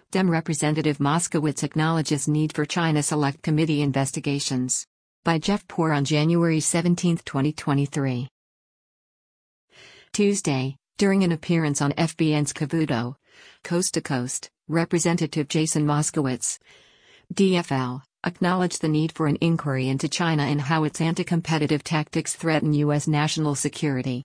Dem Representative Moskowitz acknowledges need for China Select Committee investigations. By Jeff Poor on January 17, 2023. Tuesday, during an appearance on FBN's Cavuto, Coast to Coast, Representative Jason Moskowitz, DFL, acknowledged the need for an inquiry into China and how its anti-competitive tactics threaten U.S. national security.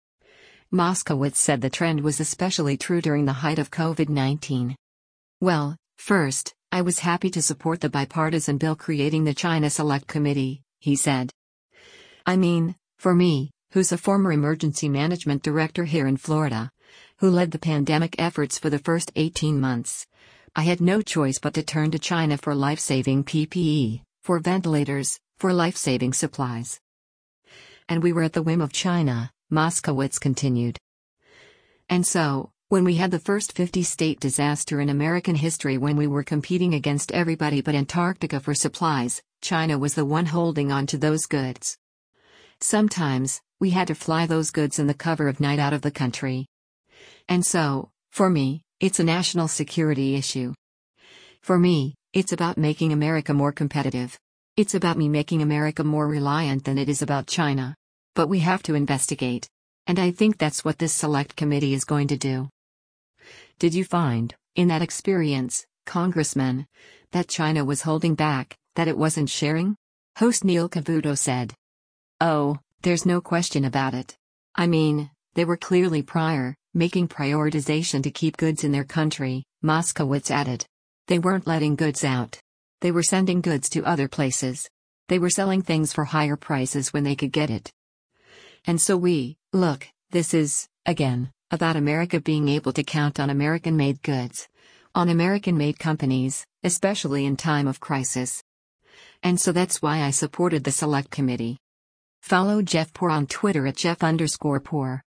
Moskowitz said the trend was especially true during the height of COVID-19. Well, first, I was happy to support the bipartisan bill creating the China Select Committee, he said. I mean, for me, who's a former emergency management director here in Florida, who led the pandemic efforts for the first 18 months, I had no choice but to turn to China for life-saving PPE, for ventilators, for life-saving supplies. And we were at the whim of China, Moskowitz continued. And so, when we had the first 50-state disaster in American history, when we were competing against everybody but Antarctica for supplies, China was the one holding on to those goods. Sometimes, we had to fly those goods in the cover of night out of the country. And so, for me, it's a national security issue. For me, it's about making America more competitive. It's about me making America more reliant than it is about China. But we have to investigate. And I think that's what this select committee is going to do. Did you find, in that experience, Congressman, that China was holding back, that it wasn't sharing? Host Neil Cavuto said. Oh, there's no question about it. I mean, they were clearly making prioritization to keep goods in their country, Moskowitz added. They weren't letting goods out. They were sending goods to other places. They were selling things for higher prices when they could get it. And so look, this is, again, about America being able to count on American-made goods. On American-made companies, especially in time of crisis. And so that's why I supported the Select Committee. Follow Jeff Poor on Twitter at Jeff_Poor.